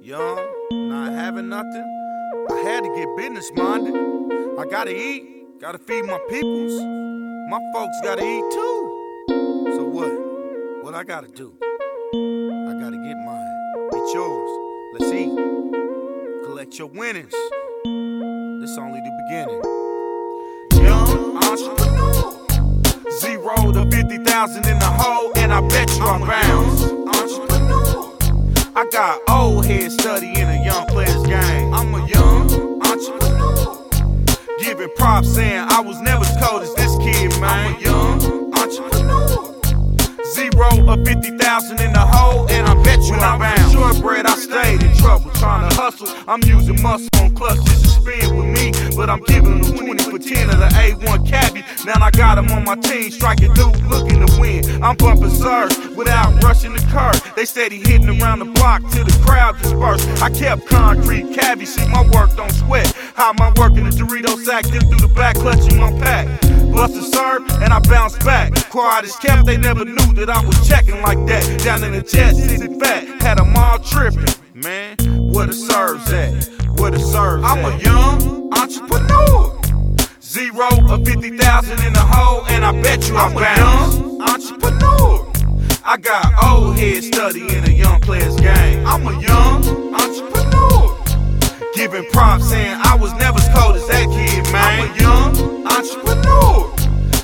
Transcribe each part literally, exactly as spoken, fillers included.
young, not having nothing. I had to get business minded. I gotta eat, gotta feed my peoples. My folks gotta eat too. So what? What I gotta do? I gotta get mine. It's yours. Let's eat. Collect your winnings. This only the beginning. Young entrepreneur. Zero to fifty thousand in the hole, and I bet you I'm bounce. Entrepreneur. I got old heads studying a young player's game. I'm a young entrepreneur. Giving props saying I was never as cold as this kid, man. I'm a young entrepreneur. Zero or fifty thousand in the hole, and I bet you I'm bound. Shortbread, I stayed in trouble trying to hustle. I'm using muscle on clutch just to spin with me, but I'm giving them twenty for ten of the A one cabbie. Now I got them on my team, striking dude looking to win. I'm bumping serves without rushing the curve. They steady hitting around the block till the crowd dispersed. I kept concrete cabbie, see my work don't sweat. How am I working the Dorito sack, then through the back clutching my pack. Bust a serve and I bounce back. Quiet as kept, they never knew that I was checking like that. Down in the jet, city fat, had them all tripping. Man, where the serves at? Where the serves at? I'm a young entrepreneur. Zero or fifty thousand in the hole, and I bet you I'm, I'm a young entrepreneur. I got old heads studying a young player's game. I'm a young entrepreneur. Giving props saying I was never as cold as that kid, man. I'm a young entrepreneur.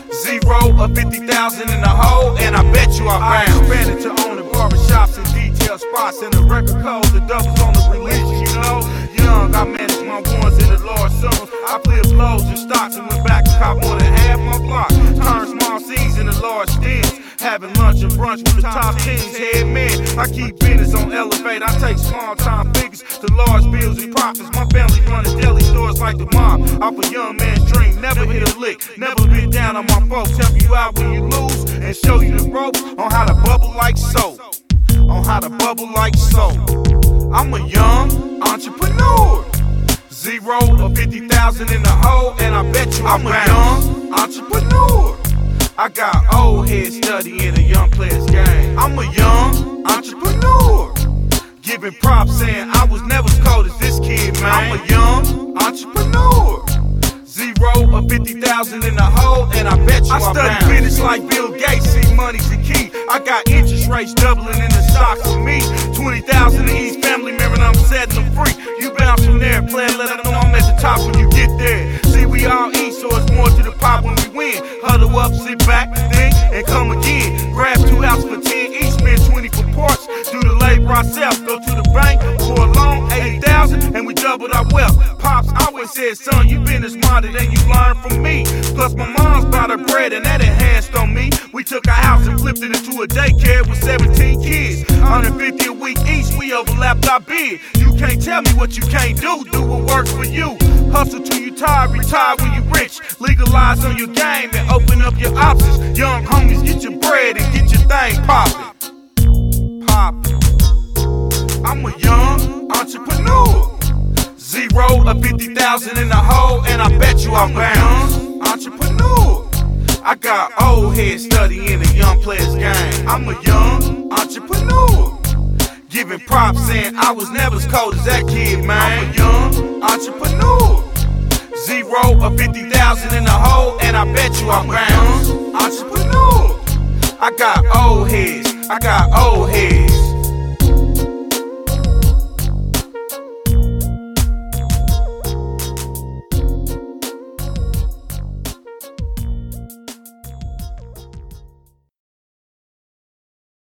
Zero or fifty thousand in the hole, and I bet you I'm bound. I expanded to owning barbershops and detail spots, and the record code, the doubles on the religion, you know. Young, I managed my ones in the large sums. I flipped loads and stocks and went back and caught more than half my block. Turned small C's into large stems. Having lunch and brunch with the top teams, head man. I keep business on elevate. I take small time figures to large bills and profits. My family running deli stores like the mob. Off a young man's dream, never hit a lick, never been down on my folks. Help you out when you lose and show you the ropes on how to bubble like soap. On how to bubble like soap. I'm a young entrepreneur. Zero or fifty thousand in the hole, and I bet you I'm, I'm a young entrepreneur. I got old heads studying a young player's game. I'm a young entrepreneur. Giving props saying I was never as cold as this kid, man. I'm a young entrepreneur. Zero or fifty thousand in the hole, and I bet you I I'm study bound. Business like Bill Gates, see money's the key. I got interest rates doubling in the stocks for me. twenty thousand in each family member, and I'm setting them free. You bounce from there, play, let them know I'm at the top when you get there. See, we all eat, so it's more to the pop when we win. Huddle up, sit back, think, and come again. Grab two ounces for ten each, spend twenty for parts. Do the labor ourselves, go to the bank for a loan, eighty thousand, and we doubled our wealth. Pops always said, son, you business minded and you learn from me. Plus my mom's bought her bread and that enhanced on me. We took our house and flipped it into a daycare with seventeen kids. one hundred fifty a week each, we overlapped our bid. You can't tell me what you can't do, do what works for you. Hustle till you tired, retire when you rich. Legalize on your game and open up your options. Young homies, get your bread and get your thing poppin'. Poppin'. I'm a young entrepreneur. Zero or fifty thousand in the hole, and I bet you I'm bound. Entrepreneur. I got old heads studying a young player's game. I'm a young entrepreneur. Giving props saying I was never as cold as that kid, man. I'm a young entrepreneur. Zero or fifty thousand in the hole, and I bet you I'm bound. Entrepreneur. I got old heads. I got old heads.